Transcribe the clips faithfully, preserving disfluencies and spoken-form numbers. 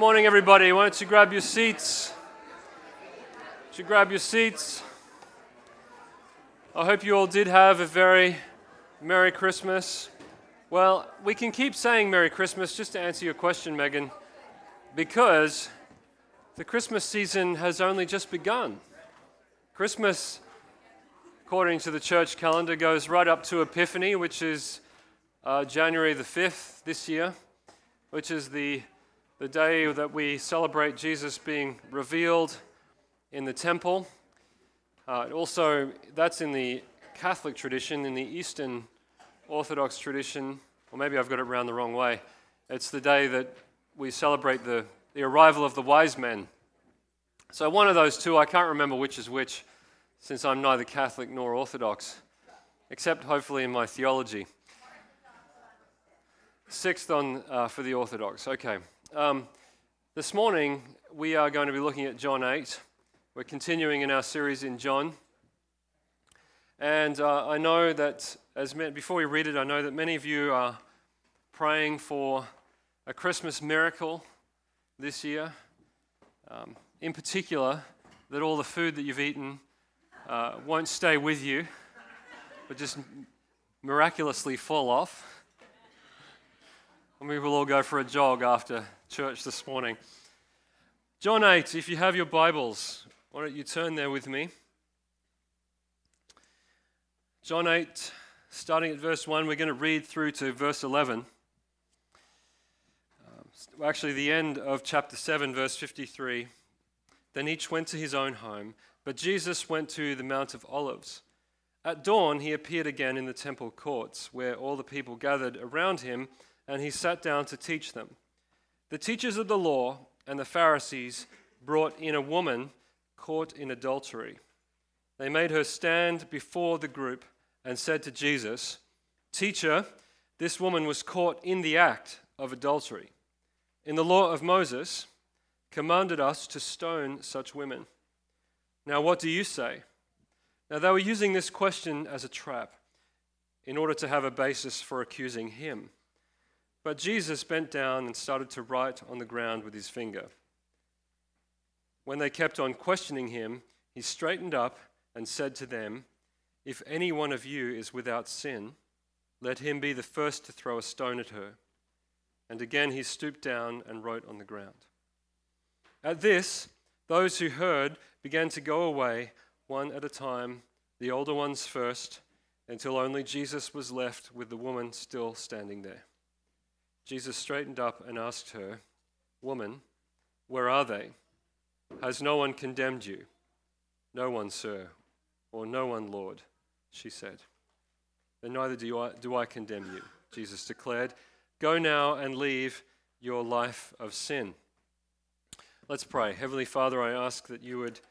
morning, everybody. Why don't you grab your seats? Would you grab your seats? I hope you all did have a very Merry Christmas. Well, we can keep saying Merry Christmas, just to answer your question, Megan, because the Christmas season has only just begun. Christmas, according to the church calendar, goes right up to Epiphany, which is uh, January the fifth this year, which is the, the day that we celebrate Jesus being revealed in the temple. Uh, also, that's in the Catholic tradition. In the Eastern Orthodox tradition, or maybe I've got it around the wrong way, it's the day that we celebrate the, the arrival of the wise men. So one of those two, I can't remember which is which, since I'm neither Catholic nor Orthodox, except hopefully in my theology. Sixth on uh, for the Orthodox. Okay. Um, this morning, we are going to be looking at John eight. We're continuing in our series in John. And uh, I know that, as me- before we read it, I know that many of you are praying for a Christmas miracle this year. Um, in particular, that all the food that you've eaten uh, won't stay with you, but just miraculously fall off. And we will all go for a jog after church this morning. John eight, if you have your Bibles, why don't you turn there with me? John eight, starting at verse one, we're going to read through to verse eleven. Um, actually, the end of chapter seven, verse fifty-three. Then each went to his own home, but Jesus went to the Mount of Olives. At dawn, he appeared again in the temple courts, where all the people gathered around him, and he sat down to teach them. The teachers of the law and the Pharisees brought in a woman caught in adultery. They made her stand before the group and said to Jesus, "Teacher, this woman was caught in the act of adultery. In the law of Moses, commanded us to stone such women. Now what do you say?" Now they were using this question as a trap in order to have a basis for accusing him. But Jesus bent down and started to write on the ground with his finger. When they kept on questioning him, he straightened up and said to them, "If any one of you is without sin, let him be the first to throw a stone at her." And again he stooped down and wrote on the ground. At this, those who heard began to go away, one at a time, the older ones first, until only Jesus was left with the woman still standing there. Jesus straightened up and asked her, "Woman, where are they? Has no one condemned you?" "No one, sir," or "No one, Lord," she said. "Then neither do I, do I condemn you," Jesus declared. "Go now and leave your life of sin." Let's pray. Heavenly Father, I ask that you would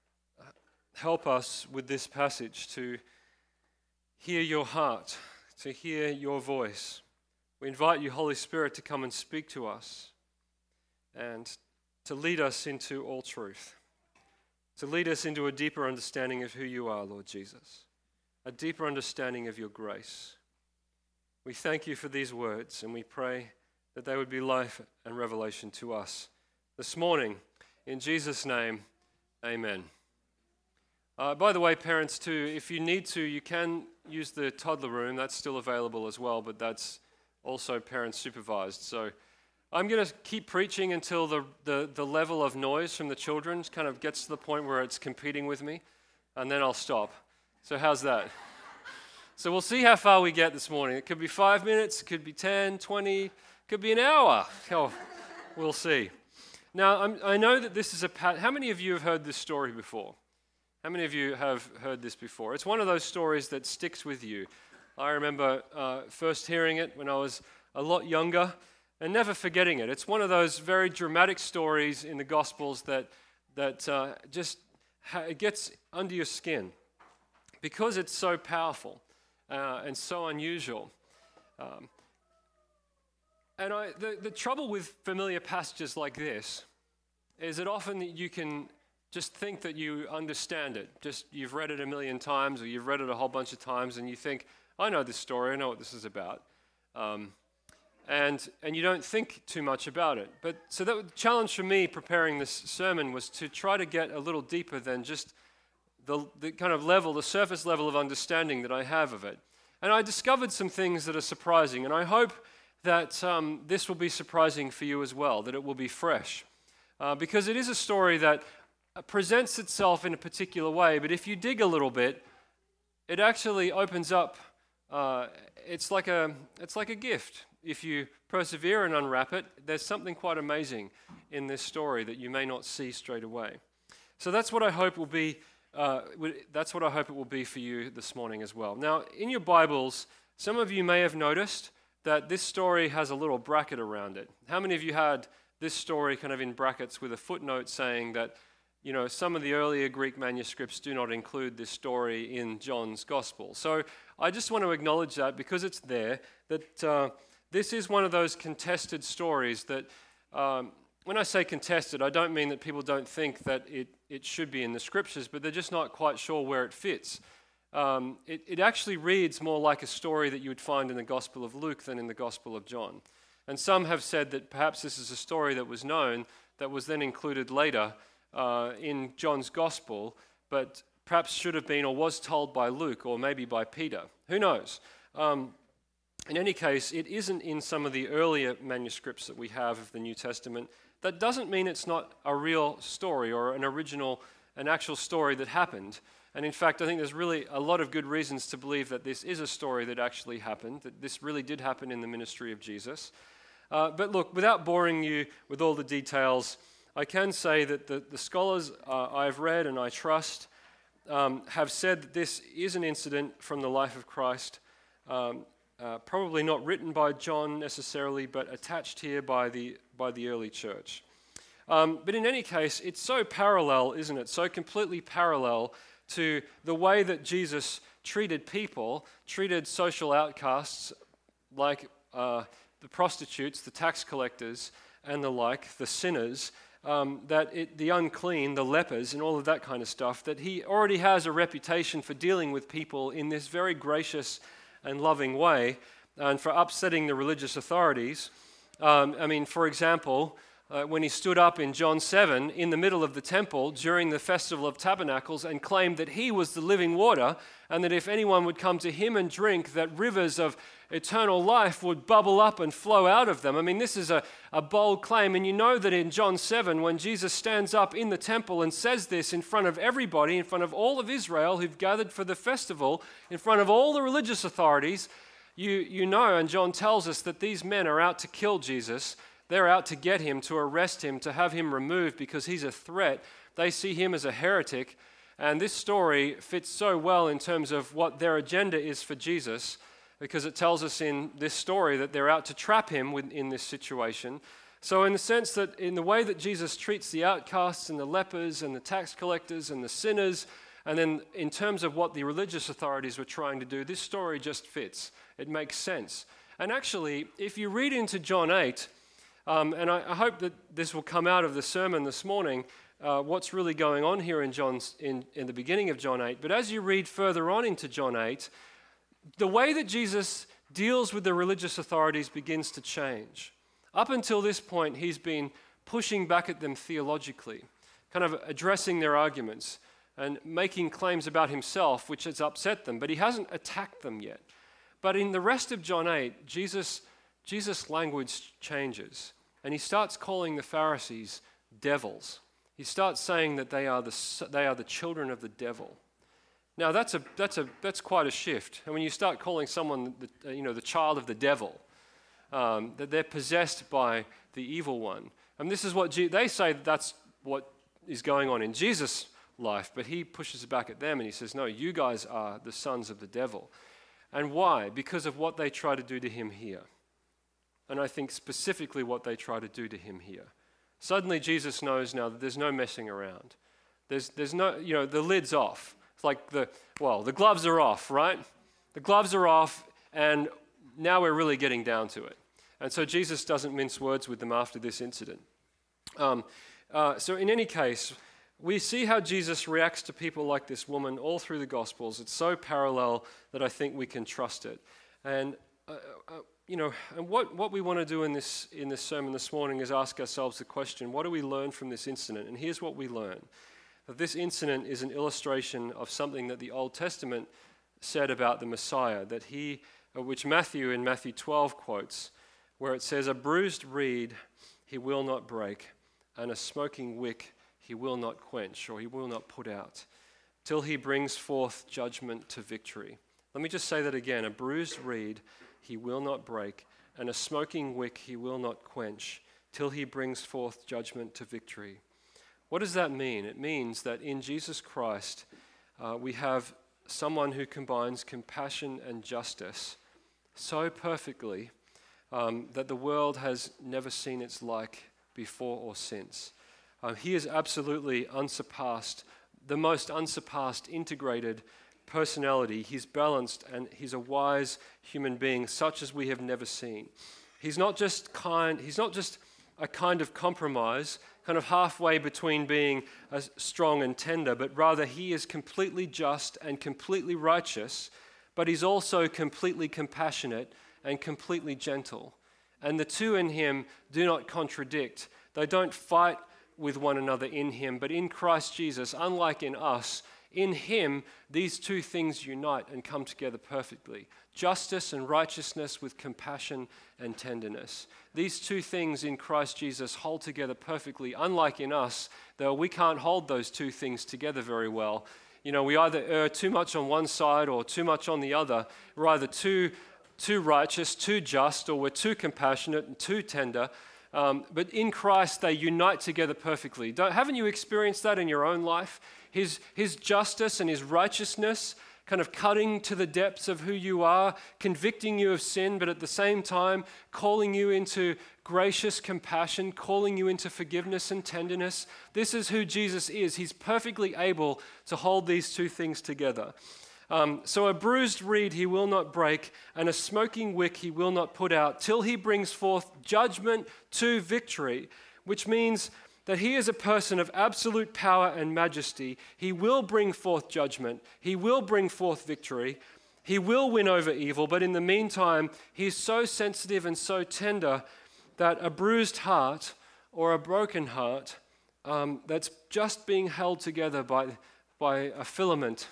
help us with this passage to hear your heart, to hear your voice. We invite you, Holy Spirit, to come and speak to us and to lead us into all truth, to lead us into a deeper understanding of who you are, Lord Jesus, a deeper understanding of your grace. We thank you for these words, and we pray that they would be life and revelation to us this morning. In Jesus' name, amen. Uh, by the way, parents too, if you need to, you can use the toddler room. That's still available as well, but that's also parent supervised. So I'm going to keep preaching until the, the, the level of noise from the children kind of gets to the point where it's competing with me, and then I'll stop. So how's that? So we'll see how far we get this morning. It could be five minutes, it could be ten, twenty, could be an hour. Oh, we'll see. Now, I'm, I know that this is a pat. How many of you have heard this story before? How many of you have heard this before? It's one of those stories that sticks with you. I remember uh, first hearing it when I was a lot younger and never forgetting it. It's one of those very dramatic stories in the Gospels that that uh, just ha- it gets under your skin because it's so powerful uh, and so unusual. Um, and I, the, the trouble with familiar passages like this is that often you can just think that you understand it. Just you've read it a million times or you've read it a whole bunch of times and you think, I know this story, I know what this is about. Um, and and you don't think too much about it. But so that the challenge for me preparing this sermon was to try to get a little deeper than just the, the kind of level, the surface level of understanding that I have of it. And I discovered some things that are surprising, and I hope that um, this will be surprising for you as well, that it will be fresh. Uh, because it is a story that presents itself in a particular way, but if you dig a little bit, it actually opens up, uh, it's like a it's like a gift. If you persevere and unwrap it, there's something quite amazing in this story that you may not see straight away. So that's what I hope will be, uh, that's what I hope it will be for you this morning as well. Now, in your Bibles, some of you may have noticed that this story has a little bracket around it. How many of you had this story kind of in brackets with a footnote saying that, you know, some of the earlier Greek manuscripts do not include this story in John's Gospel? So I just want to acknowledge that because it's there, that uh, this is one of those contested stories that, um, when I say contested, I don't mean that people don't think that it, it should be in the Scriptures, but they're just not quite sure where it fits. Um, it, it actually reads more like a story that you would find in the Gospel of Luke than in the Gospel of John. And some have said that perhaps this is a story that was known, that was then included later uh, in John's Gospel, but perhaps should have been or was told by Luke or maybe by Peter. Who knows? Um, in any case, it isn't in some of the earlier manuscripts that we have of the New Testament. That doesn't mean it's not a real story or an original, an actual story that happened. And in fact, I think there's really a lot of good reasons to believe that this is a story that actually happened, that this really did happen in the ministry of Jesus. Uh, but look, without boring you with all the details, I can say that the, the scholars uh, I've read and I trust um, have said that this is an incident from the life of Christ, um, uh, probably not written by John necessarily, but attached here by the, by the early church. Um, but in any case, it's so parallel, isn't it? So completely parallel to the way that Jesus treated people, treated social outcasts like uh, the prostitutes, the tax collectors, and the like, the sinners, um, that it, the unclean, the lepers, and all of that kind of stuff, that he already has a reputation for dealing with people in this very gracious and loving way, and for upsetting the religious authorities. Um, I mean, for example, Uh, when he stood up in John seven in the middle of the temple during the Festival of Tabernacles and claimed that he was the living water, and that if anyone would come to him and drink, that rivers of eternal life would bubble up and flow out of them. I mean, this is a, a bold claim, and you know that in John seven, when Jesus stands up in the temple and says this in front of everybody, in front of all of Israel who've gathered for the festival, in front of all the religious authorities, you, you know, and John tells us that these men are out to kill Jesus. They're out to get him, to arrest him, to have him removed because he's a threat. They see him as a heretic. And this story fits so well in terms of what their agenda is for Jesus, because it tells us in this story that they're out to trap him in this situation. So in the sense that in the way that Jesus treats the outcasts and the lepers and the tax collectors and the sinners, and then in terms of what the religious authorities were trying to do, this story just fits. It makes sense. And actually, if you read into John eight, Um, and I, I hope that this will come out of the sermon this morning, uh, what's really going on here in, John's, in, in the beginning of John eight. But as you read further on into John eight, the way that Jesus deals with the religious authorities begins to change. Up until this point, he's been pushing back at them theologically, kind of addressing their arguments and making claims about himself, which has upset them. But he hasn't attacked them yet. But in the rest of John eight, Jesus... Jesus' language changes, and he starts calling the Pharisees devils. He starts saying that they are the they are the children of the devil. Now that's a that's a that's quite a shift. And when you start calling someone the, you know the child of the devil, um, that they're possessed by the evil one, and this is what Je- they say that that's what is going on in Jesus' life. But he pushes back at them and he says, "No, you guys are the sons of the devil." And why? Because of what they try to do to him here. And I think specifically what they try to do to him here. Suddenly Jesus knows now that there's no messing around. There's, there's no, you know, the lid's off. It's like the, well, the gloves are off, right? The gloves are off, and now we're really getting down to it. And so Jesus doesn't mince words with them after this incident. Um, uh, so in any case, we see how Jesus reacts to people like this woman all through the Gospels. It's so parallel that I think we can trust it. And uh, uh, you know, and what, what we want to do in this in this sermon this morning is ask ourselves the question, what do we learn from this incident? And here's what we learn. That this incident is an illustration of something that the Old Testament said about the Messiah, that he, which Matthew in Matthew twelve quotes, where it says, "A bruised reed he will not break, and a smoking wick he will not quench," or he will not put out, till he brings forth judgment to victory. Let me just say that again. A bruised reed he will not break, and a smoking wick he will not quench, till he brings forth judgment to victory. What does that mean? It means that in Jesus Christ, uh, we have someone who combines compassion and justice so perfectly um, that the world has never seen its like before or since. Uh, he is absolutely unsurpassed, the most unsurpassed, integrated personality. He's balanced and he's a wise human being such as we have never seen. He's not just kind, he's not just a kind of compromise, kind of halfway between being uh, strong and tender, but rather he is completely just and completely righteous, but he's also completely compassionate and completely gentle. And the two in him do not contradict. They don't fight with one another in him, but in Christ Jesus, unlike in us, in him, these two things unite and come together perfectly. Justice and righteousness with compassion and tenderness. These two things in Christ Jesus hold together perfectly, unlike in us, though we can't hold those two things together very well. You know, we either err too much on one side or too much on the other. We're either too, too righteous, too just, or we're too compassionate and too tender. Um, but in Christ, they unite together perfectly. Don't, haven't you experienced that in your own life? His, his justice and his righteousness kind of cutting to the depths of who you are, convicting you of sin, but at the same time calling you into gracious compassion, calling you into forgiveness and tenderness. This is who Jesus is. He's perfectly able to hold these two things together. Um, so a bruised reed he will not break, and a smoking wick he will not put out, till he brings forth judgment to victory, which means that he is a person of absolute power and majesty. He will bring forth judgment. He will bring forth victory. He will win over evil, but in the meantime, he is so sensitive and so tender that a bruised heart or a broken heart um, that's just being held together by, by a filament,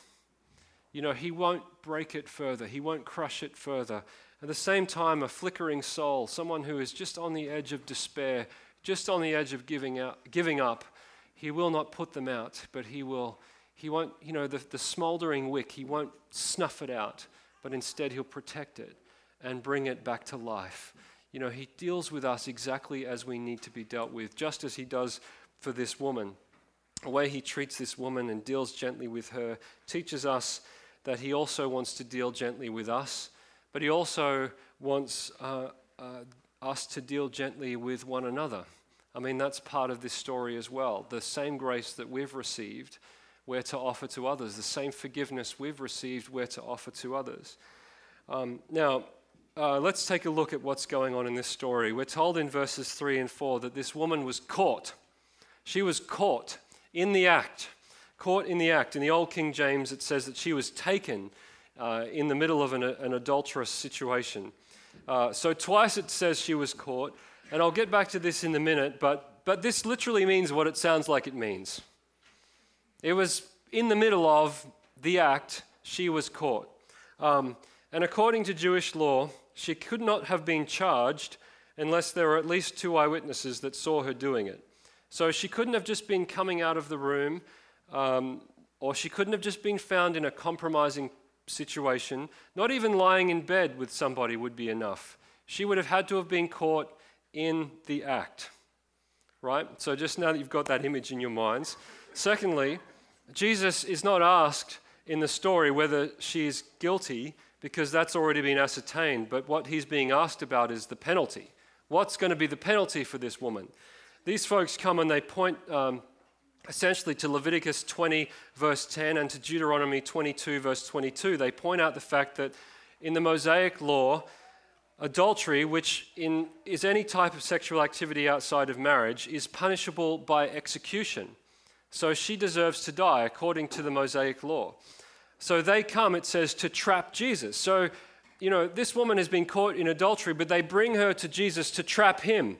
you know, he won't break it further. He won't crush it further. At the same time, a flickering soul, someone who is just on the edge of despair, just on the edge of giving out, giving up, he will not put them out, but he will, he won't, you know, the, the smoldering wick, he won't snuff it out, but instead he'll protect it and bring it back to life. You know, he deals with us exactly as we need to be dealt with, just as he does for this woman. The way he treats this woman and deals gently with her teaches us that he also wants to deal gently with us, but he also wants uh, uh, us to deal gently with one another. I mean, that's part of this story as well. The same grace that we've received, we're to offer to others. The same forgiveness we've received, we're to offer to others. Um, now, uh, let's take a look at what's going on in this story. We're told in verses three and four that this woman was caught. She was caught in the act. Caught in the act. In the Old King James, it says that she was taken uh, in the middle of an, an adulterous situation. Uh, so twice it says she was caught, and I'll get back to this in a minute, but, but this literally means what it sounds like it means. It was in the middle of the act, she was caught. Um, and according to Jewish law, she could not have been charged unless there were at least two eyewitnesses that saw her doing it. So she couldn't have just been coming out of the room, um, or she couldn't have just been found in a compromising situation. Not even lying in bed with somebody would be enough. She would have had to have been caught in the act, right? So just now that you've got that image in your minds. Secondly, Jesus is not asked in the story whether she is guilty, because that's already been ascertained, but what he's being asked about is the penalty. What's going to be the penalty for this woman? These folks come and they point um, essentially to Leviticus twenty, verse ten, and to Deuteronomy twenty-two, verse twenty-two. They point out the fact that in the Mosaic law, adultery, which in, is any type of sexual activity outside of marriage, is punishable by execution. So she deserves to die according to the Mosaic law. So they come, it says, to trap Jesus. So you know, this woman has been caught in adultery, but they bring her to Jesus to trap him.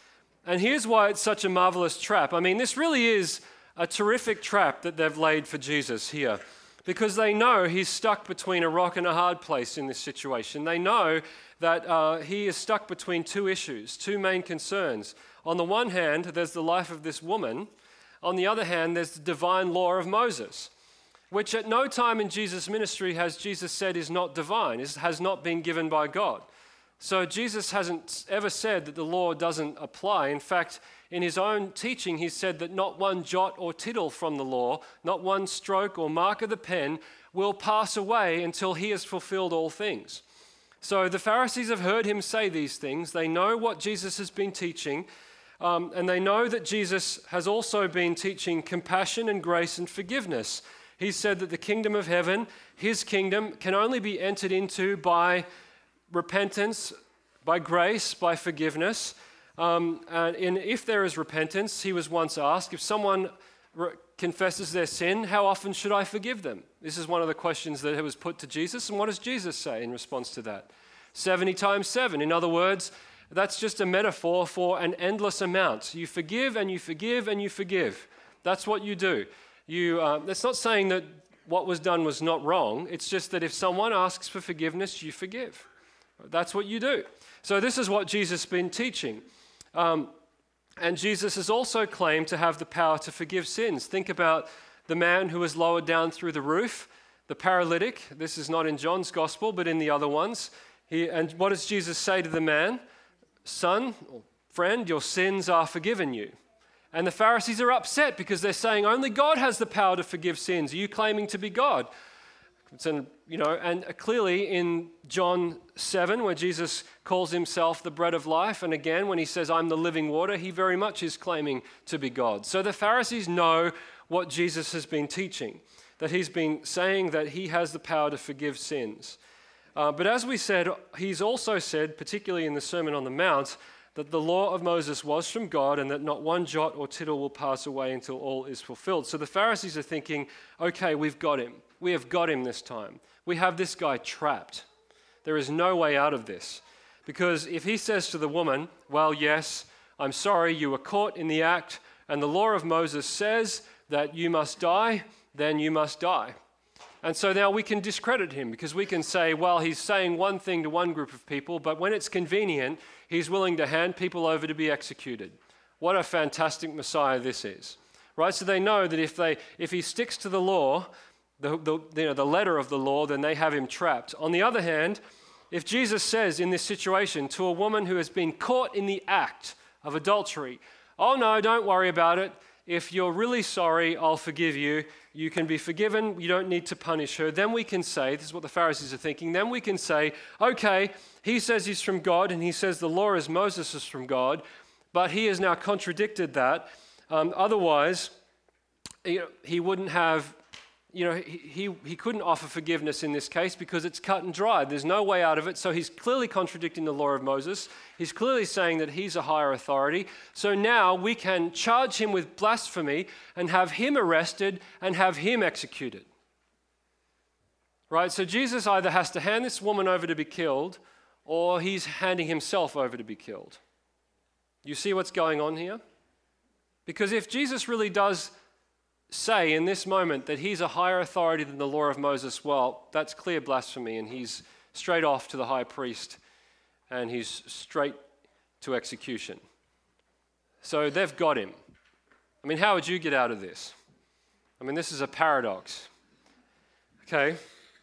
And here's why it's such a marvelous trap. I mean, this really is a terrific trap that they've laid for Jesus here, because they know he's stuck between a rock and a hard place in this situation. They know that uh, he is stuck between two issues, two main concerns. On the one hand, there's the life of this woman. On the other hand, there's the divine law of Moses, which at no time in Jesus' ministry has Jesus said is not divine, is, has not been given by God. So Jesus hasn't ever said that the law doesn't apply. In fact, in his own teaching, he said that not one jot or tittle from the law, not one stroke or mark of the pen will pass away until he has fulfilled all things. So the Pharisees have heard him say these things. They know what Jesus has been teaching, um, and they know that Jesus has also been teaching compassion and grace and forgiveness. He said that the kingdom of heaven, his kingdom, can only be entered into by repentance, by grace, by forgiveness. Um, and in, if there is repentance, he was once asked, if someone re- confesses their sin, how often should I forgive them? This is one of the questions that was put to Jesus. And what does Jesus say in response to that? seventy times seven. In other words, that's just a metaphor for an endless amount. You forgive and you forgive and you forgive. That's what you do. You, uh, that's not saying that what was done was not wrong. It's just that if someone asks for forgiveness, you forgive. That's what you do. So this is what Jesus has been teaching. Um, and Jesus has also claimed to have the power to forgive sins. Think about the man who was lowered down through the roof, the paralytic. This is not in John's gospel, but in the other ones. He, and what does Jesus say to the man? Son, or friend, your sins are forgiven you. And the Pharisees are upset because they're saying only God has the power to forgive sins. Are you claiming to be God? And, you know, and clearly in John seven, where Jesus calls himself the bread of life, and again when he says, I'm the living water, he very much is claiming to be God. So the Pharisees know what Jesus has been teaching, that he's been saying that he has the power to forgive sins. Uh, but as we said, he's also said, particularly in the Sermon on the Mount, that the law of Moses was from God and that not one jot or tittle will pass away until all is fulfilled. So the Pharisees are thinking, okay, we've got him. We have got him this time. We have this guy trapped. There is no way out of this. Because if he says to the woman, well, yes, I'm sorry, you were caught in the act, and the law of Moses says that you must die, then you must die. And so now we can discredit him because we can say, well, he's saying one thing to one group of people, but when it's convenient, he's willing to hand people over to be executed. What a fantastic Messiah this is, right? So they know that if they, if he sticks to the law, the, the, you know, the letter of the law, then they have him trapped. On the other hand, if Jesus says in this situation to a woman who has been caught in the act of adultery, oh no, don't worry about it. If you're really sorry, I'll forgive you. You can be forgiven. You don't need to punish her. Then we can say, this is what the Pharisees are thinking, then we can say, okay, he says he's from God and he says the law is Moses is from God, but he has now contradicted that. Um, otherwise, you know, he wouldn't have, you know, he, he, he couldn't offer forgiveness in this case because it's cut and dried. There's no way out of it. So he's clearly contradicting the law of Moses. He's clearly saying that he's a higher authority. So now we can charge him with blasphemy and have him arrested and have him executed. Right? So Jesus either has to hand this woman over to be killed or he's handing himself over to be killed. You see what's going on here? Because if Jesus really does say in this moment that he's a higher authority than the law of Moses, well, that's clear blasphemy, and he's straight off to the high priest, and he's straight to execution. So they've got him. I mean, how would you get out of this? I mean, this is a paradox. Okay.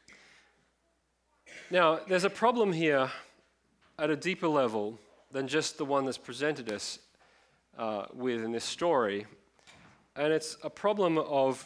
Now, there's a problem here at a deeper level than just the one that's presented us uh, with in this story. And it's a problem of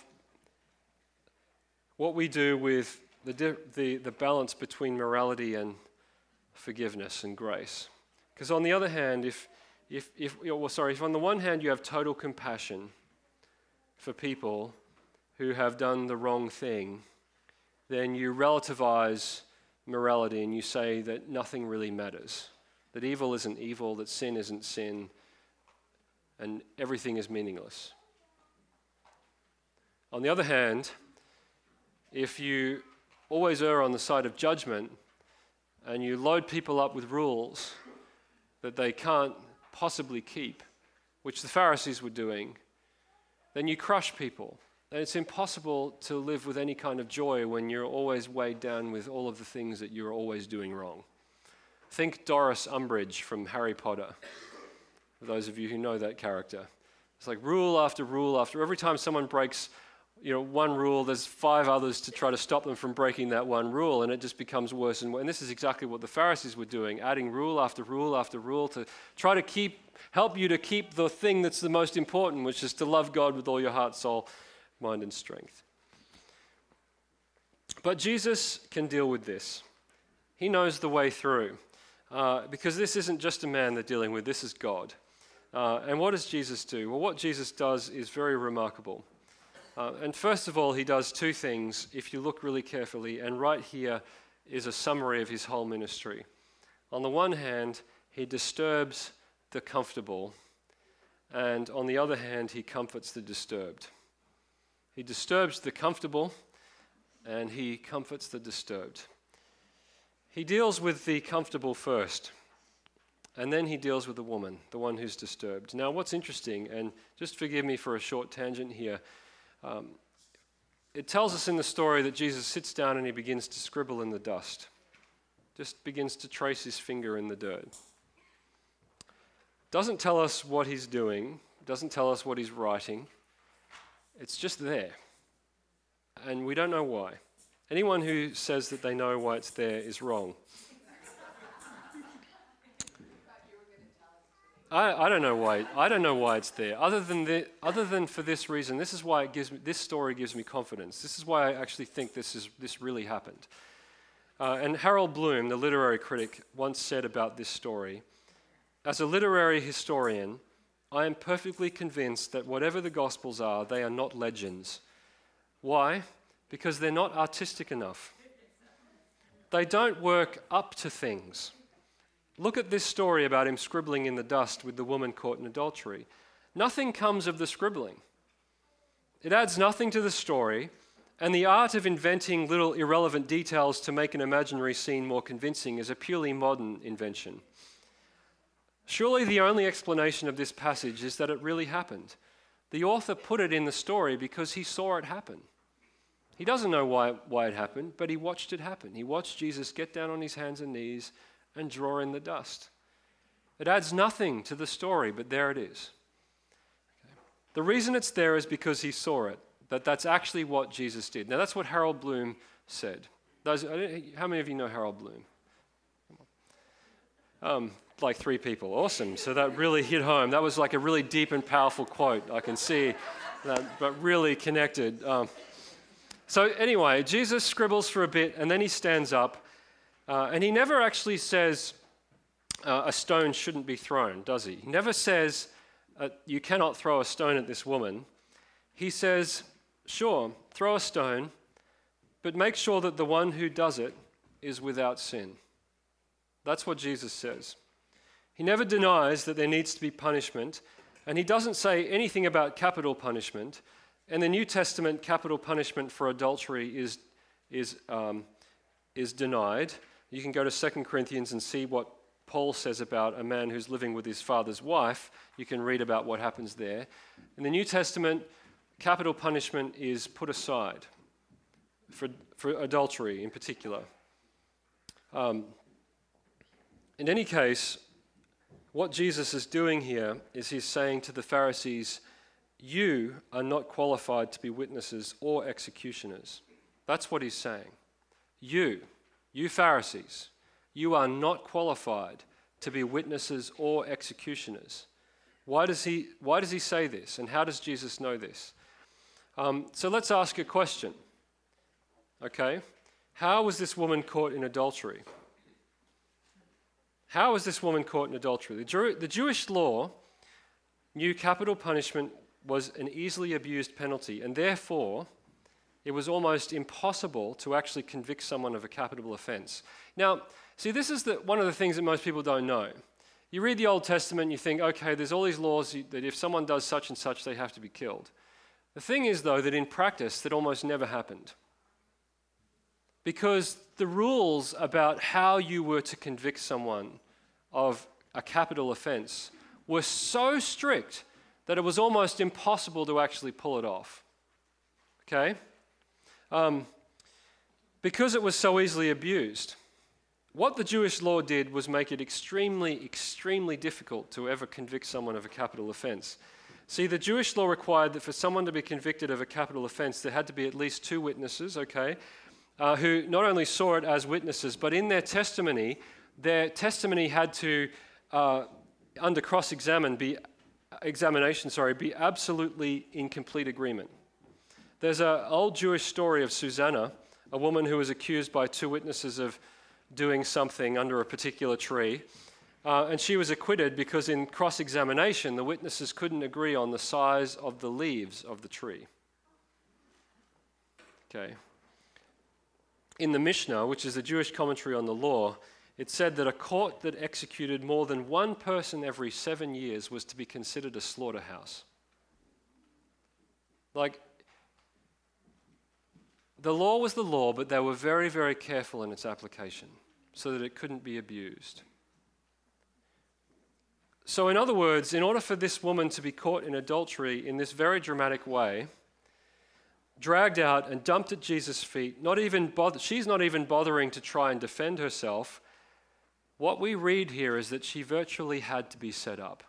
what we do with the, the, the balance between morality and forgiveness and grace. Because on the other hand, if, if, if well, sorry, if on the one hand you have total compassion for people who have done the wrong thing, then you relativize morality and you say that nothing really matters, that evil isn't evil, that sin isn't sin, and everything is meaningless. On the other hand, if you always err on the side of judgment and you load people up with rules that they can't possibly keep, which the Pharisees were doing, then you crush people. And it's impossible to live with any kind of joy when you're always weighed down with all of the things that you're always doing wrong. Think Doris Umbridge from Harry Potter, for those of you who know that character. It's like rule after rule after. Every time someone breaks, you know, one rule, there's five others to try to stop them from breaking that one rule, and it just becomes worse and worse. And this is exactly what the Pharisees were doing, adding rule after rule after rule to try to keep, help you to keep the thing that's the most important, which is to love God with all your heart, soul, mind, and strength. But Jesus can deal with this. He knows the way through, uh, because this isn't just a man they're dealing with, this is God. Uh, and what does Jesus do? Well, what Jesus does is very remarkable. Uh, and first of all, he does two things if you look really carefully, and right here is a summary of his whole ministry. On the one hand, he disturbs the comfortable, and on the other hand, he comforts the disturbed. He disturbs the comfortable, and he comforts the disturbed. He deals with the comfortable first, and then he deals with the woman, the one who's disturbed. Now, what's interesting, and just forgive me for a short tangent here, um, it tells us in the story that Jesus sits down and he begins to scribble in the dust, just begins to trace his finger in the dirt. Doesn't tell us what he's doing, doesn't tell us what he's writing. It's just there, and we don't know why. Anyone who says that they know why it's there is wrong. I, I don't know why. I don't know why it's there. Other than the, other than for this reason, this is why it gives me. This story gives me confidence. This is why I actually think this is this really happened. Uh, and Harold Bloom, the literary critic, once said about this story, "As a literary historian, I am perfectly convinced that whatever the Gospels are, they are not legends. Why? Because they're not artistic enough. They don't work up to things. Look at this story about him scribbling in the dust with the woman caught in adultery. Nothing comes of the scribbling. It adds nothing to the story, and the art of inventing little irrelevant details to make an imaginary scene more convincing is a purely modern invention. Surely the only explanation of this passage is that it really happened. The author put it in the story because he saw it happen. He doesn't know why, why it happened, but he watched it happen. He watched Jesus get down on his hands and knees and draw in the dust. It adds nothing to the story, but there it is. Okay. The reason it's there is because he saw it, that that's actually what Jesus did. Now that's what Harold Bloom said. Those, how many of you know Harold Bloom? Um, like three people. Awesome. So that really hit home. That was like a really deep and powerful quote. I can see that, but really connected. Um, so anyway, Jesus scribbles for a bit, and then he stands up. Uh, and he never actually says uh, a stone shouldn't be thrown, does he? He never says uh, you cannot throw a stone at this woman. He says, sure, throw a stone, but make sure that the one who does it is without sin. That's what Jesus says. He never denies that there needs to be punishment, and he doesn't say anything about capital punishment. In the New Testament, capital punishment for adultery is, is, um, is denied. You can go to Second Corinthians and see what Paul says about a man who's living with his father's wife. You can read about what happens there. In the New Testament, capital punishment is put aside for, for adultery in particular. Um, in any case, what Jesus is doing here is he's saying to the Pharisees, you are not qualified to be witnesses or executioners. That's what he's saying. You. You Pharisees, you are not qualified to be witnesses or executioners. Why does he, why does he say this, and how does Jesus know this? Um, so let's ask a question. Okay, how was this woman caught in adultery? How was this woman caught in adultery? The, Jew, the Jewish law knew capital punishment was an easily abused penalty, and therefore it was almost impossible to actually convict someone of a capital offense. Now, see, this is the, one of the things that most people don't know. You read the Old Testament, you think, okay, there's all these laws that if someone does such and such, they have to be killed. The thing is, though, that in practice, that almost never happened. because the rules about how you were to convict someone of a capital offense were so strict that it was almost impossible to actually pull it off. Okay? Um, because it was so easily abused, what the Jewish law did was make it extremely, extremely difficult to ever convict someone of a capital offense. See, the Jewish law required that for someone to be convicted of a capital offense, there had to be at least two witnesses, okay, uh, who not only saw it as witnesses, but in their testimony, their testimony had to, uh, under cross-examine, be examination, sorry, be absolutely in complete agreement. There's an old Jewish story of Susanna, a woman who was accused by two witnesses of doing something under a particular tree, uh, and she was acquitted because in cross-examination, the witnesses couldn't agree on the size of the leaves of the tree. Okay. In the Mishnah, which is a Jewish commentary on the law, it said that a court that executed more than one person every seven years was to be considered a slaughterhouse. Like, the law was the law, but they were very, very careful in its application so that it couldn't be abused. So in other words, in order for this woman to be caught in adultery in this very dramatic way, dragged out and dumped at Jesus' feet, not even bother, she's not even bothering to try and defend herself, what we read here is that she virtually had to be set up.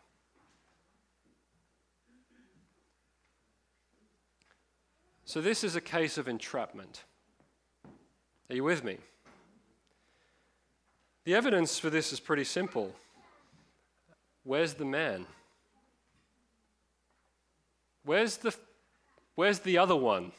So this is a case of entrapment. Are you with me? The evidence for this is pretty simple. Where's the man? Where's the, where's the other one?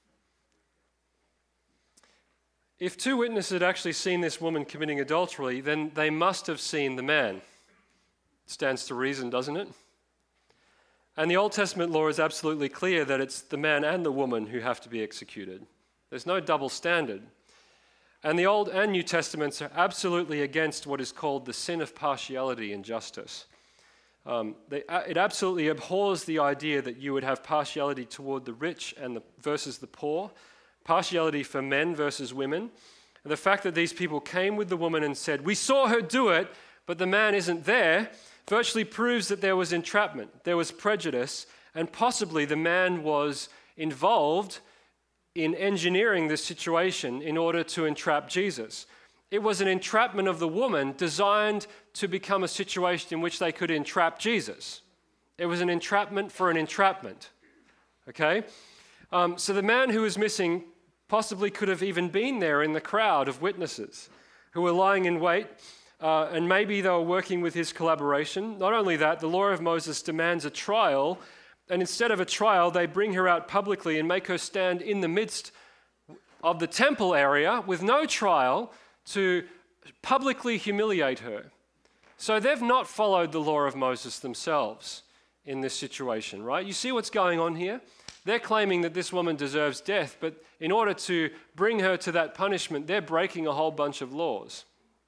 If two witnesses had actually seen this woman committing adultery, then they must have seen the man. Stands to reason, doesn't it? And the Old Testament law is absolutely clear that it's the man and the woman who have to be executed. There's no double standard. And the Old and New Testaments are absolutely against what is called the sin of partiality in justice. Um, they, it absolutely abhors the idea that you would have partiality toward the rich and the, versus the poor, partiality for men versus women. And the fact that these people came with the woman and said, "We saw her do it, but the man isn't there," virtually proves that there was entrapment, there was prejudice, and possibly the man was involved in engineering this situation in order to entrap Jesus. It was an entrapment of the woman designed to become a situation in which they could entrap Jesus. It was an entrapment for an entrapment. Okay? Um, so the man who was missing possibly could have even been there in the crowd of witnesses who were lying in wait, uh, and maybe they were working with his collaboration. Not only that, the law of Moses demands a trial, and instead of a trial, they bring her out publicly and make her stand in the midst of the temple area with no trial to publicly humiliate her. So they've not followed the law of Moses themselves in this situation, right? You see what's going on here? They're claiming that this woman deserves death, but in order to bring her to that punishment, they're breaking a whole bunch of laws.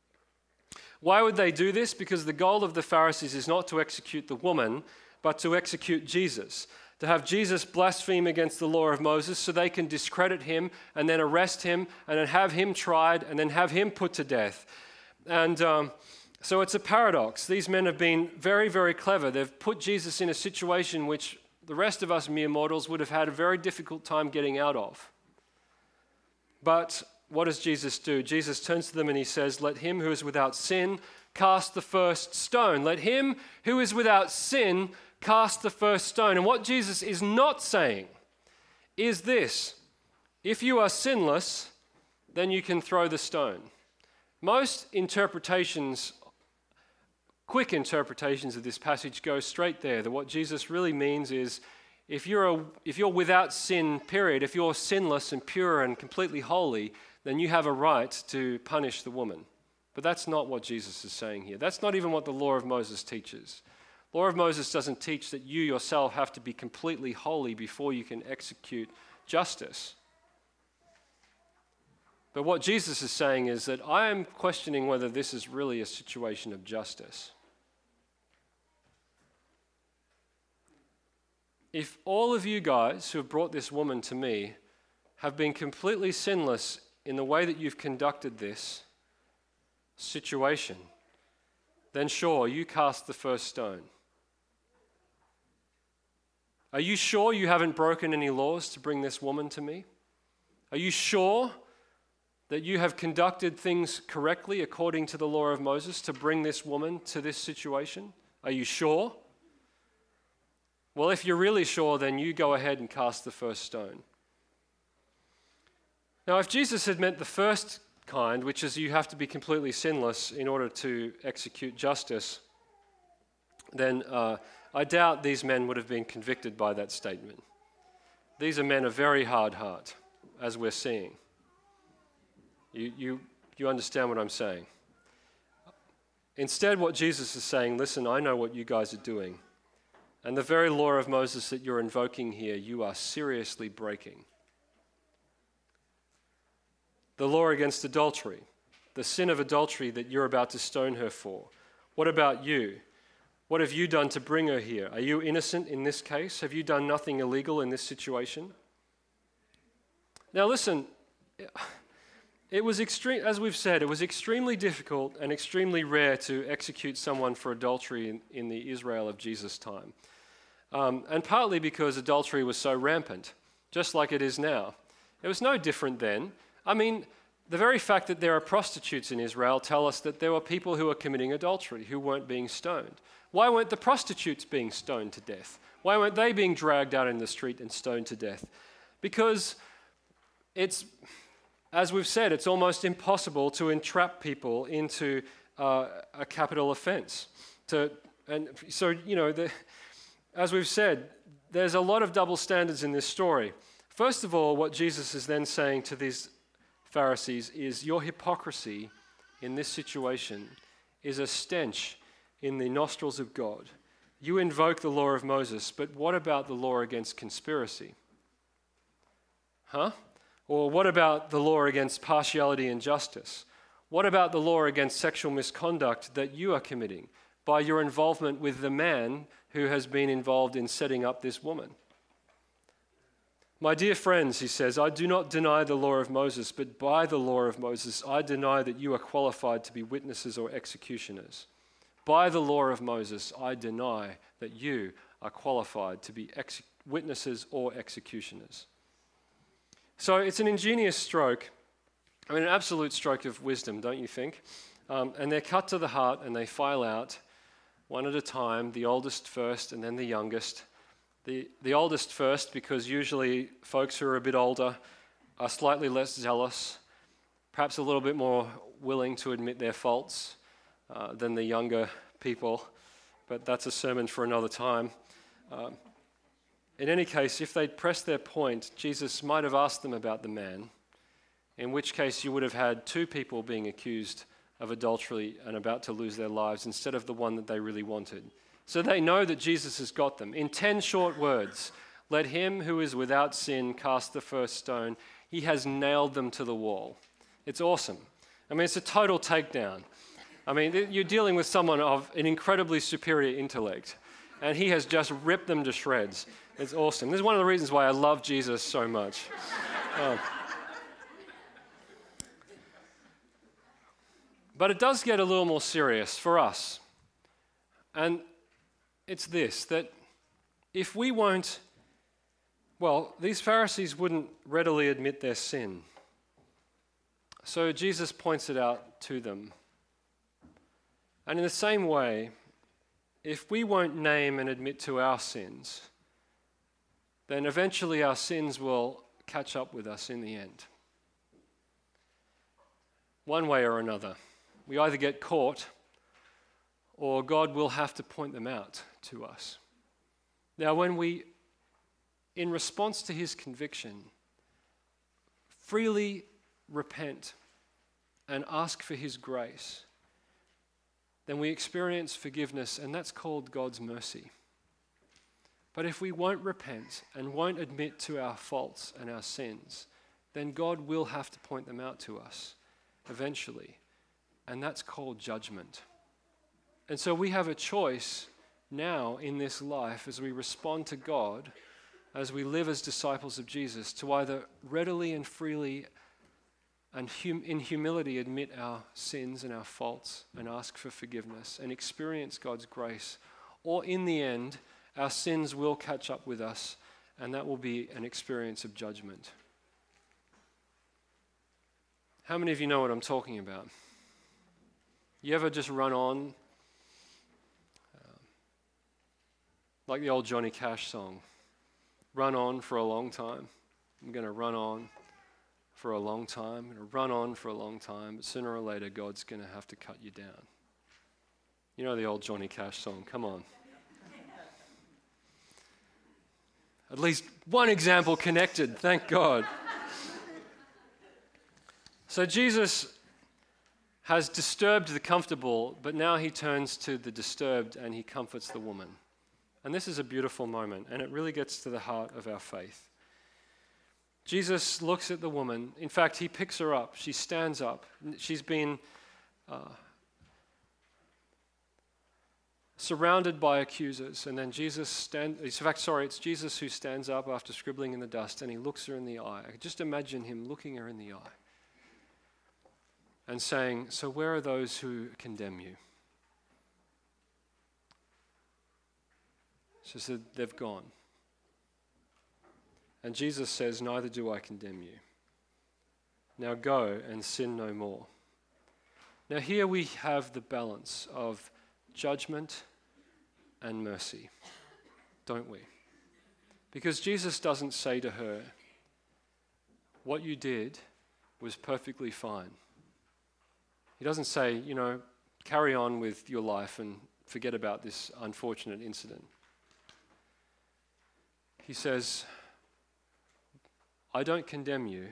Why would they do this? Because the goal of the Pharisees is not to execute the woman, but to execute Jesus, to have Jesus blaspheme against the law of Moses so they can discredit him and then arrest him and then have him tried and then have him put to death. And um, so it's a paradox. These men have been very, very clever. They've put Jesus in a situation which the rest of us mere mortals would have had a very difficult time getting out of. But what does Jesus do? Jesus turns to them and he says, "Let him who is without sin cast the first stone." Let him who is without sin cast the first stone. And what Jesus is not saying is this: if you are sinless, then you can throw the stone. Most interpretations, quick interpretations of this passage go straight there, that what Jesus really means is if you're, a, if you're without sin, period, if you're sinless and pure and completely holy, then you have a right to punish the woman. But that's not what Jesus is saying here. That's not even what the law of Moses teaches. The law of Moses doesn't teach that you yourself have to be completely holy before you can execute justice. But what Jesus is saying is that I am questioning whether this is really a situation of justice. If all of you guys who have brought this woman to me have been completely sinless in the way that you've conducted this situation, then sure, you cast the first stone. Are you sure you haven't broken any laws to bring this woman to me? Are you sure that you have conducted things correctly according to the law of Moses to bring this woman to this situation? Are you sure? Well, if you're really sure, then you go ahead and cast the first stone. Now, if Jesus had meant the first kind, which is you have to be completely sinless in order to execute justice, then uh, I doubt these men would have been convicted by that statement. These are men of very hard heart, as we're seeing. You, you, you understand what I'm saying? Instead, what Jesus is saying, listen, I know what you guys are doing. And the very law of Moses that you're invoking here, you are seriously breaking. The law against adultery, the sin of adultery that you're about to stone her for. What about you? What have you done to bring her here? Are you innocent in this case? Have you done nothing illegal in this situation? Now listen, it was extreme, as we've said, it was extremely difficult and extremely rare to execute someone for adultery in, in the Israel of Jesus' time. Um, and partly because adultery was so rampant, just like it is now. It was no different then. I mean, the very fact that there are prostitutes in Israel tell us that there were people who were committing adultery who weren't being stoned. Why weren't the prostitutes being stoned to death? Why weren't they being dragged out in the street and stoned to death? Because it's, as we've said, it's almost impossible to entrap people into uh, a capital offense. To, and so, you know, the, as we've said, there's a lot of double standards in this story. First of all, what Jesus is then saying to these Pharisees is your hypocrisy in this situation is a stench in the nostrils of God. You invoke the law of Moses, but what about the law against conspiracy? Huh? Or what about the law against partiality and justice? What about the law against sexual misconduct that you are committing by your involvement with the man who has been involved in setting up this woman? My dear friends, he says, I do not deny the law of Moses, but by the law of Moses, I deny that you are qualified to be witnesses or executioners. By the law of Moses, I deny that you are qualified to be ex- witnesses or executioners. So it's an ingenious stroke, I mean, an absolute stroke of wisdom, don't you think? Um, and they're cut to the heart and they file out one at a time, the oldest first and then the youngest. The, the oldest first, because usually folks who are a bit older are slightly less zealous, perhaps a little bit more willing to admit their faults uh, than the younger people, but that's a sermon for another time. Um, in any case, if they'd pressed their point, Jesus might have asked them about the man, in which case you would have had two people being accused of adultery and about to lose their lives instead of the one that they really wanted. So they know that Jesus has got them. In ten short words, let him who is without sin cast the first stone. He has nailed them to the wall. It's awesome. I mean, it's a total takedown. I mean, you're dealing with someone of an incredibly superior intellect, and he has just ripped them to shreds. It's awesome. This is one of the reasons why I love Jesus so much. Um, but it does get a little more serious for us. And it's this, that if we won't, well, these Pharisees wouldn't readily admit their sin. So Jesus points it out to them. And in the same way, if we won't name and admit to our sins, then eventually our sins will catch up with us in the end. One way or another. We either get caught or God will have to point them out to us. Now, when we, in response to his conviction, freely repent and ask for his grace, then we experience forgiveness, and that's called God's mercy. But if we won't repent and won't admit to our faults and our sins, then God will have to point them out to us eventually, and that's called judgment. And so we have a choice now in this life as we respond to God, as we live as disciples of Jesus, to either readily and freely and hum- in humility admit our sins and our faults and ask for forgiveness and experience God's grace. Or in the end, our sins will catch up with us, and that will be an experience of judgment. How many of you know what I'm talking about? You ever just run on, uh, like the old Johnny Cash song, run on for a long time? I'm going to run on for a long time. I'm going to run on for a long time, but sooner or later, God's going to have to cut you down. You know the old Johnny Cash song, come on. At least one example connected, thank God. So Jesus has disturbed the comfortable, but now he turns to the disturbed and he comforts the woman. And this is a beautiful moment, and it really gets to the heart of our faith. Jesus looks at the woman. In fact, he picks her up. She stands up. She's been uh, surrounded by accusers. And then Jesus stands, in fact, sorry, it's Jesus who stands up after scribbling in the dust, and he looks her in the eye. Just imagine him looking her in the eye and saying, so where are those who condemn you? She said, they've gone. And Jesus says, neither do I condemn you. Now go and sin no more. Now here we have the balance of judgment and mercy, don't we? Because Jesus doesn't say to her, what you did was perfectly fine. He doesn't say, you know, carry on with your life and forget about this unfortunate incident. He says, I don't condemn you,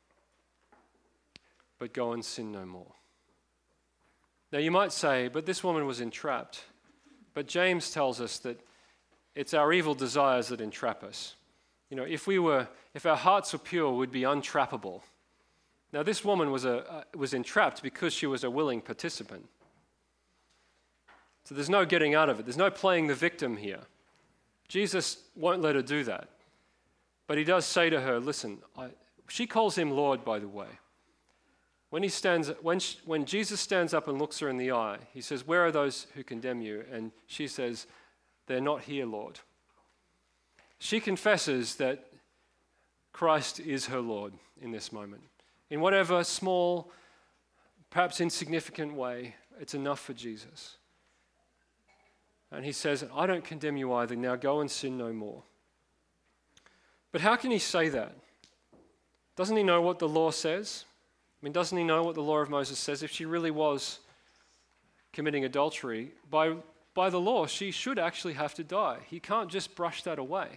but go and sin no more. Now you might say, but this woman was entrapped. But James tells us that it's our evil desires that entrap us. You know, if we were, if our hearts were pure, we'd be untrappable. Now this woman was a uh, was entrapped because she was a willing participant. So there's no getting out of it. There's no playing the victim here. Jesus won't let her do that. But he does say to her, listen, I, she calls him Lord, by the way. When he stands, when, she, when Jesus stands up and looks her in the eye, he says, where are those who condemn you? And she says, they're not here, Lord. She confesses that Christ is her Lord in this moment. In whatever small, perhaps insignificant way, it's enough for Jesus. And he says, I don't condemn you either. Now go and sin no more. But how can he say that? Doesn't he know what the law says? I mean, doesn't he know what the law of Moses says? If she really was committing adultery, by, by the law, she should actually have to die. He can't just brush that away.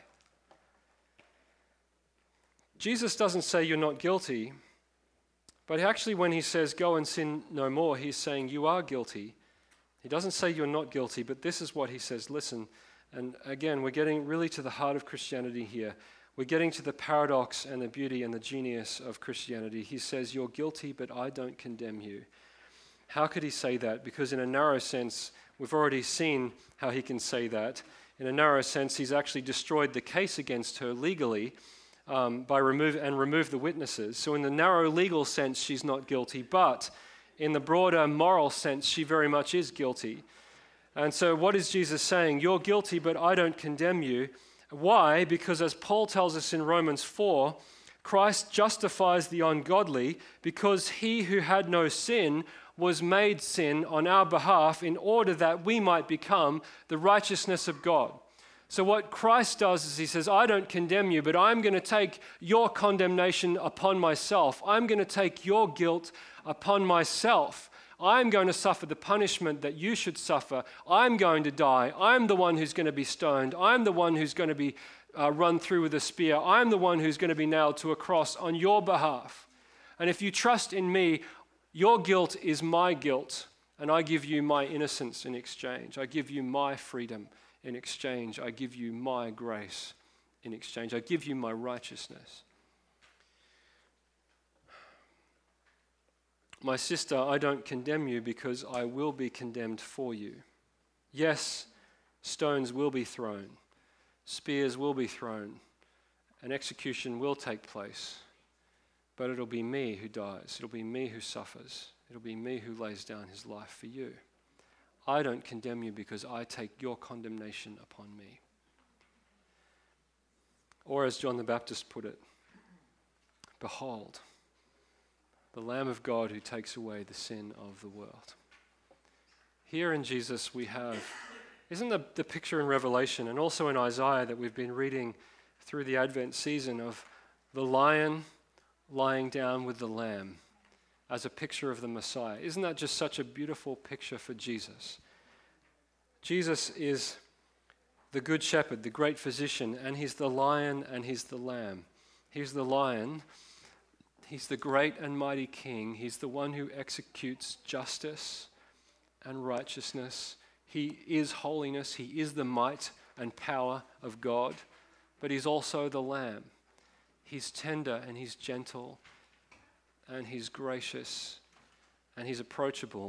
Jesus doesn't say you're not guilty, but actually when he says go and sin no more, he's saying you are guilty. He doesn't say you're not guilty, but this is what he says. Listen, and again, we're getting really to the heart of Christianity here. We're getting to the paradox and the beauty and the genius of Christianity. He says, you're guilty, but I don't condemn you. How could he say that? Because in a narrow sense, we've already seen how he can say that. In a narrow sense, he's actually destroyed the case against her legally um, by remove and removed the witnesses. So in the narrow legal sense, she's not guilty, but in the broader moral sense, she very much is guilty. And so what is Jesus saying? You're guilty, but I don't condemn you. Why? Because as Paul tells us in Romans four, Christ justifies the ungodly because he who had no sin was made sin on our behalf in order that we might become the righteousness of God. So what Christ does is he says, I don't condemn you, but I'm going to take your condemnation upon myself. I'm going to take your guilt upon myself. I'm going to suffer the punishment that you should suffer. I'm going to die. I'm the one who's going to be stoned. I'm the one who's going to be uh, run through with a spear. I'm the one who's going to be nailed to a cross on your behalf. And if you trust in me, your guilt is my guilt, and I give you my innocence in exchange. I give you my freedom in exchange. I give you my grace in exchange. I give you my righteousness. My sister, I don't condemn you because I will be condemned for you. Yes, stones will be thrown, spears will be thrown, and execution will take place. but it'll be me who dies. It'll be me who suffers. It'll be me who lays down his life for you. I don't condemn you because I take your condemnation upon me. Or as John the Baptist put it, behold, the Lamb of God who takes away the sin of the world. Here in Jesus we have, isn't the, the picture in Revelation and also in Isaiah that we've been reading through the Advent season of the lion lying down with the lamb as a picture of the Messiah? Isn't that just such a beautiful picture for Jesus? Jesus is the good shepherd, the great physician, and he's the lion and he's the lamb. He's the lion, he's the great and mighty king, he's the one who executes justice and righteousness. He is holiness, he is the might and power of God, but he's also the lamb. He's tender and he's gentle and he's gracious and he's approachable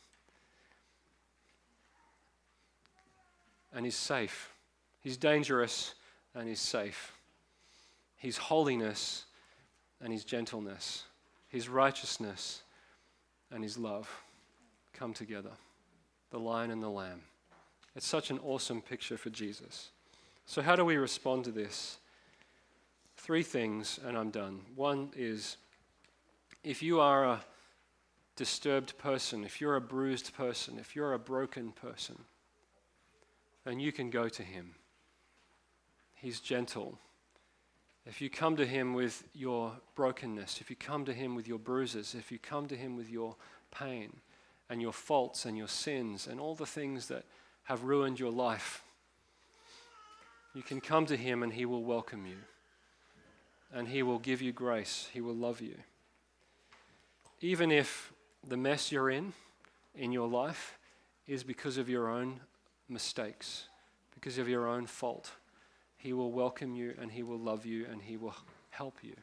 and he's safe. He's dangerous and he's safe. He's holiness and his gentleness. His righteousness and his love come together. The lion and the lamb. It's such an awesome picture for Jesus. So how do we respond to this? Three things and I'm done. One is, if you are a disturbed person, if you're a bruised person, if you're a broken person, then you can go to him. He's gentle. If you come to him with your brokenness, if you come to him with your bruises, if you come to him with your pain and your faults and your sins and all the things that have ruined your life, you can come to him and he will welcome you. And he will give you grace. He will love you. Even if the mess you're in, in your life, is because of your own mistakes, because of your own fault, he will welcome you and he will love you and he will help you.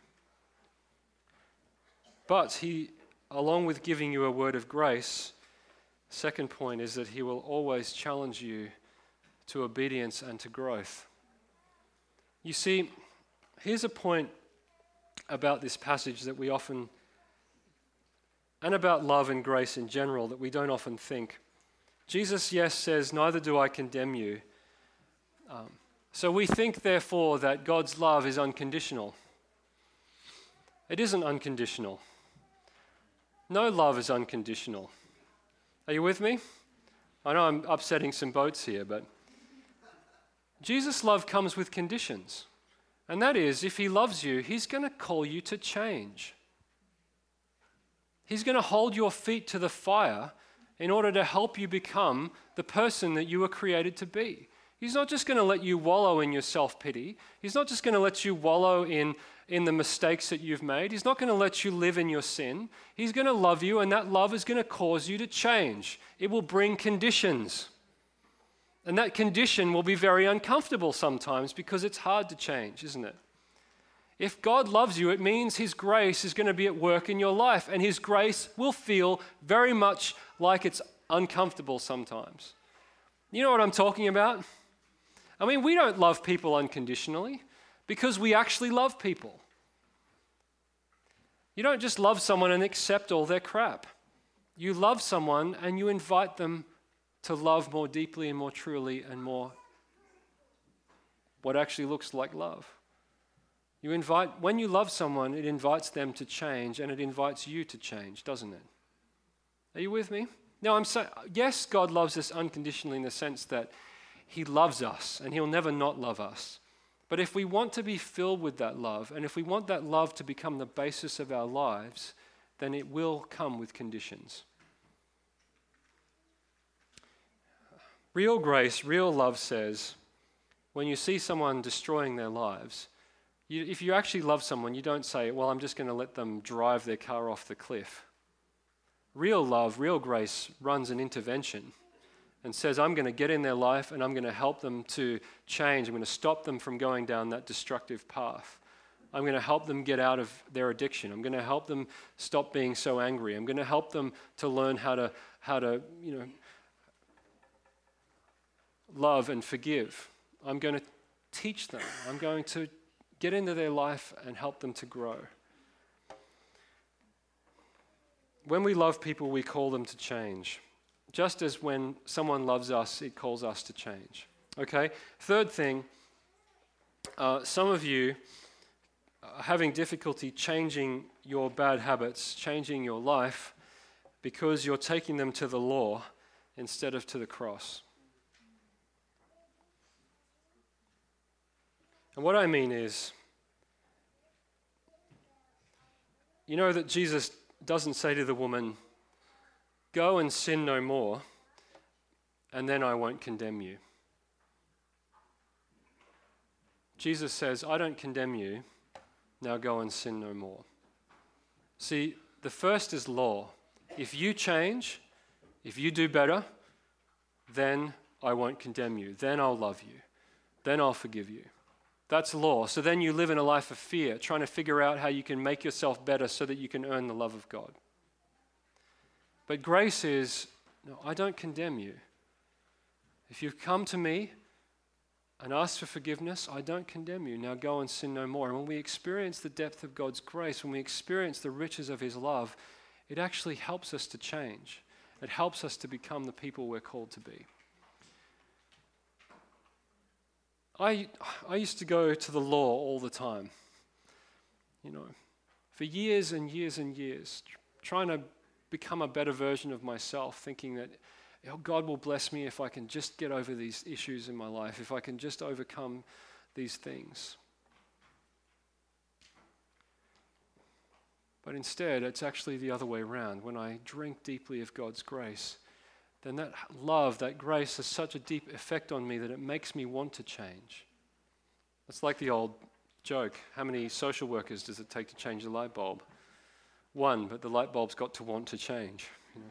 But he, along with giving you a word of grace, second point is that he will always challenge you to obedience and to growth. You see, here's a point about this passage that we often, and about love and grace in general, that we don't often think. Jesus, yes, says, neither do I condemn you. Um, so we think, therefore, that God's love is unconditional. It isn't unconditional. No love is unconditional. Are you with me? I know I'm upsetting some boats here, but Jesus' love comes with conditions. And that is, if he loves you, he's going to call you to change. He's going to hold your feet to the fire in order to help you become the person that you were created to be. He's not just going to let you wallow in your self-pity. He's not just going to let you wallow in, in the mistakes that you've made. He's not going to let you live in your sin. He's going to love you, and that love is going to cause you to change. It will bring conditions. And that condition will be very uncomfortable sometimes because it's hard to change, isn't it? If God loves you, it means his grace is going to be at work in your life, and his grace will feel very much like it's uncomfortable sometimes. You know what I'm talking about? I mean, we don't love people unconditionally because we actually love people. You don't just love someone and accept all their crap. You love someone and you invite them to love more deeply and more truly and more what actually looks like love. You invite, when you love someone, it invites them to change and it invites you to change, doesn't it? Are you with me? Now, I'm saying, yes, God loves us unconditionally in the sense that he loves us and he'll never not love us. But if we want to be filled with that love, and if we want that love to become the basis of our lives, then it will come with conditions. Real grace, real love says, when you see someone destroying their lives, you, if you actually love someone, you don't say, well, I'm just going to let them drive their car off the cliff. Real love, real grace runs an intervention and says, I'm going to get in their life and I'm going to help them to change. I'm going to stop them from going down that destructive path. I'm going to help them get out of their addiction. I'm going to help them stop being so angry. I'm going to help them to learn how to, how to, you know, love and forgive. I'm going to teach them. I'm going to get into their life and help them to grow. when we love people, we call them to change. Just as when someone loves us, it calls us to change. Okay? Third thing, uh, some of you are having difficulty changing your bad habits, changing your life, because you're taking them to the law instead of to the cross. And what I mean is, you know that Jesus doesn't say to the woman, "Go and sin no more, and then I won't condemn you." Jesus says, "I don't condemn you, now go and sin no more." See, the first is law. If you change, if you do better, then I won't condemn you. Then I'll love you. Then I'll forgive you. That's law. So then you live in a life of fear, trying to figure out how you can make yourself better so that you can earn the love of God. But grace is, no, I don't condemn you. If you've come to me and asked for forgiveness, I don't condemn you. Now go and sin no more. And when we experience the depth of God's grace, when we experience the riches of his love, it actually helps us to change. It helps us to become the people we're called to be. I, I used to go to the law all the time, you know, for years and years and years, trying to become a better version of myself, thinking that, oh, God will bless me if I can just get over these issues in my life, if I can just overcome these things. But instead, it's actually the other way around. When I drink deeply of God's grace, then that love, that grace has such a deep effect on me that it makes me want to change. It's like the old joke. How many social workers does it take to change a light bulb? One, but the light bulb's got to want to change. You know?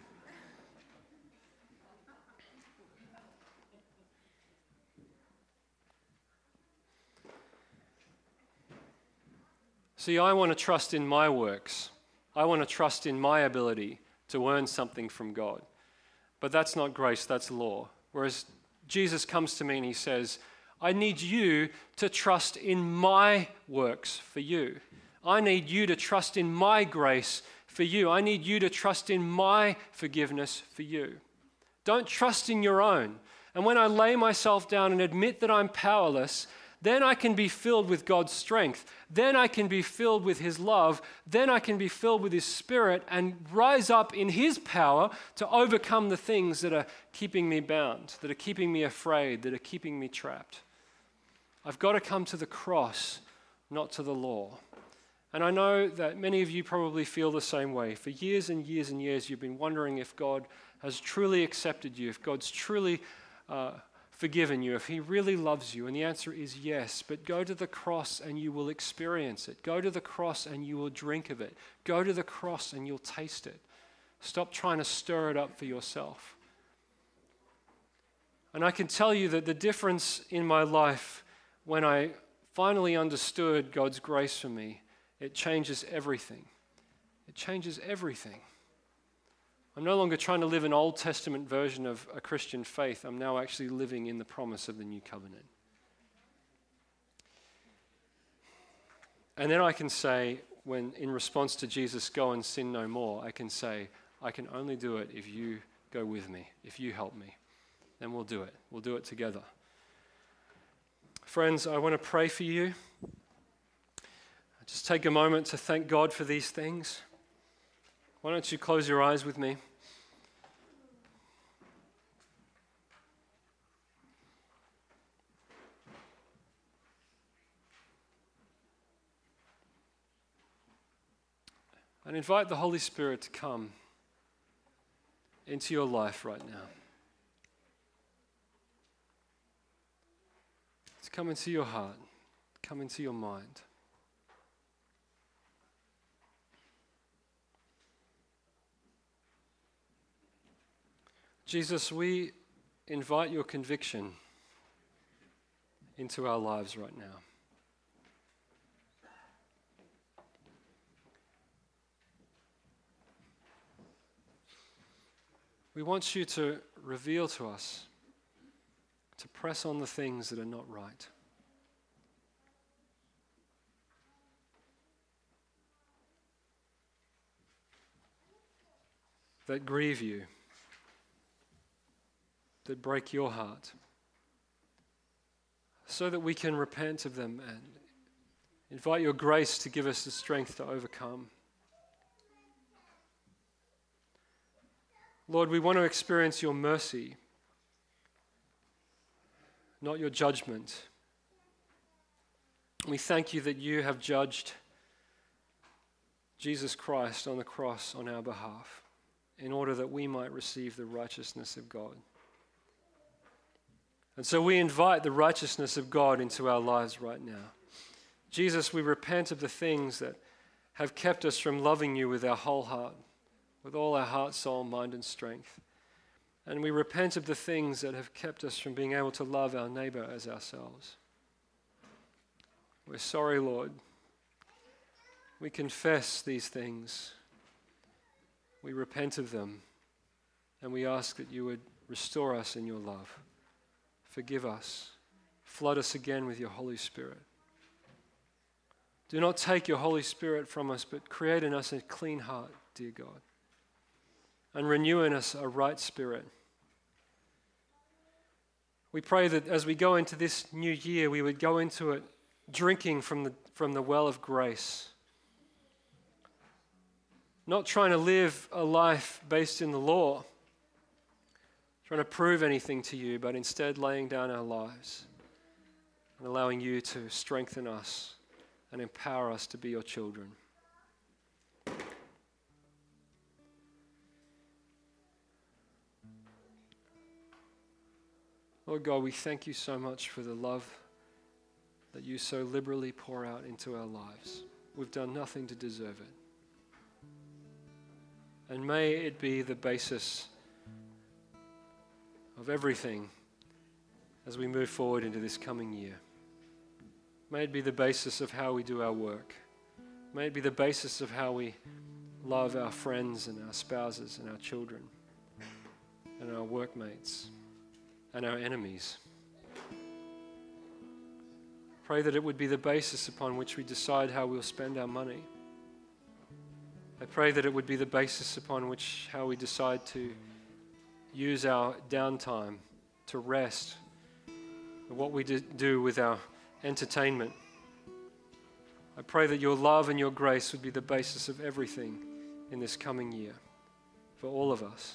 See, I want to trust in my works. I want to trust in my ability to earn something from God. But that's not grace, that's law. Whereas Jesus comes to me and he says, I need you to trust in my works for you. I need you to trust in my grace for you. I need you to trust in my forgiveness for you. Don't trust in your own. And when I lay myself down and admit that I'm powerless, then I can be filled with God's strength. Then I can be filled with his love. Then I can be filled with his spirit and rise up in his power to overcome the things that are keeping me bound, that are keeping me afraid, that are keeping me trapped. I've got to come to the cross, not to the law. And I know that many of you probably feel the same way. For years and years and years, you've been wondering if God has truly accepted you, if God's truly uh, forgiven you, if he really loves you. And the answer is yes. But go to the cross and you will experience it. Go to the cross and you will drink of it. Go to the cross and you'll taste it. Stop trying to stir it up for yourself. And I can tell you that the difference in my life when I finally understood God's grace for me, it changes everything. It changes everything. I'm no longer trying to live an Old Testament version of a Christian faith. I'm now actually living in the promise of the new covenant. And then I can say, when in response to Jesus, go and sin no more, I can say, I can only do it if you go with me, if you help me. Then we'll do it. We'll do it together. Friends, I want to pray for you. Just take a moment to thank God for these things. Why don't you close your eyes with me? And invite the Holy Spirit to come into your life right now. To come into your heart, come into your mind. Jesus, we invite your conviction into our lives right now. We want you to reveal to us, to press on the things that are not right. that grieve you, that break your heart, so that we can repent of them and invite your grace to give us the strength to overcome. Lord, we want to experience your mercy, not your judgment. We thank you that you have judged Jesus Christ on the cross on our behalf in order that we might receive the righteousness of God. And so we invite the righteousness of God into our lives right now. Jesus, we repent of the things that have kept us from loving you with our whole heart, with all our heart, soul, mind, and strength. And we repent of the things that have kept us from being able to love our neighbor as ourselves. We're sorry, Lord. We confess these things. We repent of them. And we ask that you would restore us in your love. Forgive us. Flood us again with your Holy Spirit. Do not take your Holy Spirit from us, but create in us a clean heart, dear God, and renew in us a right spirit. We pray that as we go into this new year, we would go into it drinking from the, from the well of grace, not trying to live a life based in the law, trying to prove anything to you, but instead laying down our lives and allowing you to strengthen us and empower us to be your children. Lord God, we thank you so much for the love that you so liberally pour out into our lives. We've done nothing to deserve it. And may it be the basis of everything as we move forward into this coming year. May it be the basis of how we do our work. May it be the basis of how we love our friends and our spouses and our children and our workmates and our enemies. Pray that it would be the basis upon which we decide how we'll spend our money. I pray that it would be the basis upon which how we decide to use our downtime to rest, and what we do with our entertainment. I pray that your love and your grace would be the basis of everything in this coming year for all of us.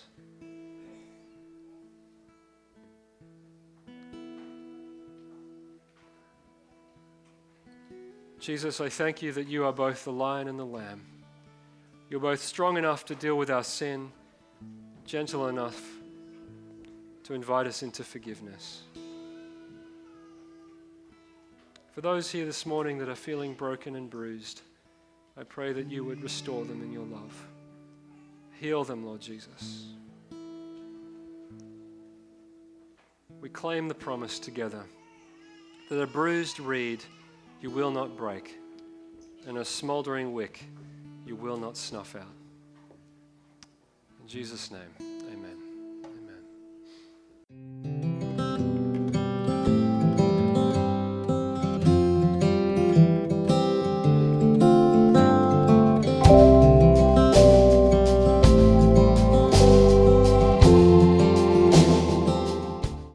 Jesus, I thank you that you are both the lion and the lamb. You're both strong enough to deal with our sin, gentle enough to invite us into forgiveness. For those here this morning that are feeling broken and bruised, I pray that you would restore them in your love. Heal them, Lord Jesus. We claim the promise together that a bruised reed you will not break, and a smoldering wick you will not snuff out. In Jesus' name.